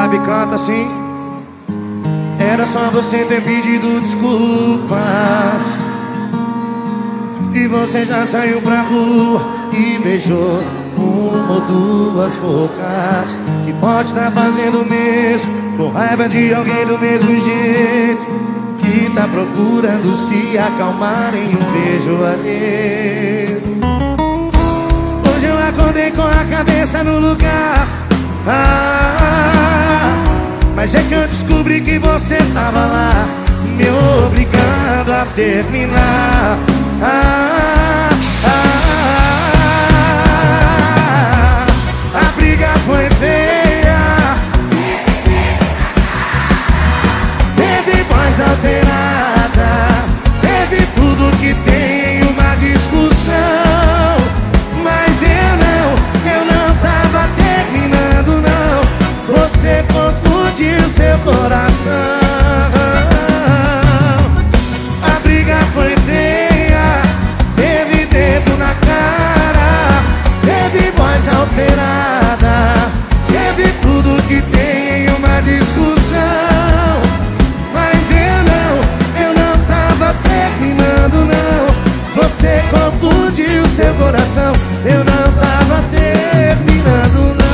sabe, canta assim. Era só você ter pedido desculpas e você já saiu pra rua e beijou uma ou duas bocas. Que pode estar fazendo o mesmo, com raiva de alguém do mesmo jeito, que tá procurando se acalmar em um beijo alheio. Hoje eu acordei com a cabeça no lugar, mas é que eu descobri que você tava lá, me obrigando a terminar. A briga foi feia, teve voz alterada, teve tudo que tem uma discussão. Mas eu não tava terminando não, você confundiu seu coração. A briga foi feia, teve dedo na cara, teve voz alterada, teve tudo que tem em uma discussão. Mas eu não tava terminando não, você confundiu seu coração. Eu não tava terminando não.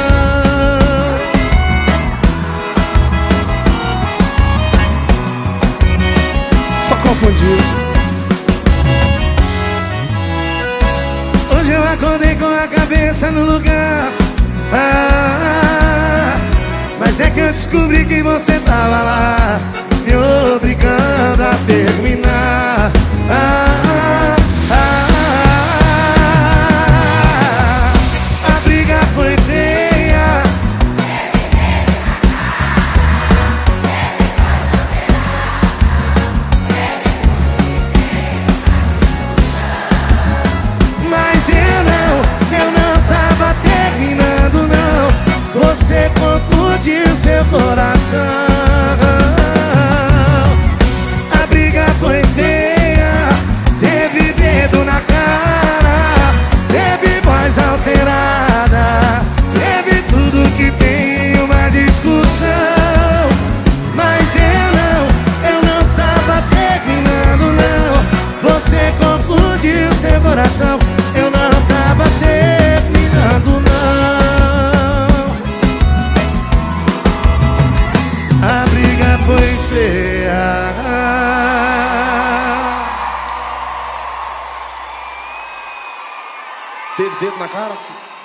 Só confundiu. Hoje eu acordei com a cabeça no lugar, mas é que eu descobri que você tava lá, me obrigando a terminar. A briga foi feia, mas eu não tava terminando não, você confundiu seu coração. A briga foi feia, teve dedo na cara, teve voz alterada, teve tudo que tem em uma discussão. Mas eu não tava terminando não, você confundiu seu coração. Eu não tava terminando não, a briga foi feia. Teve dedo na cara?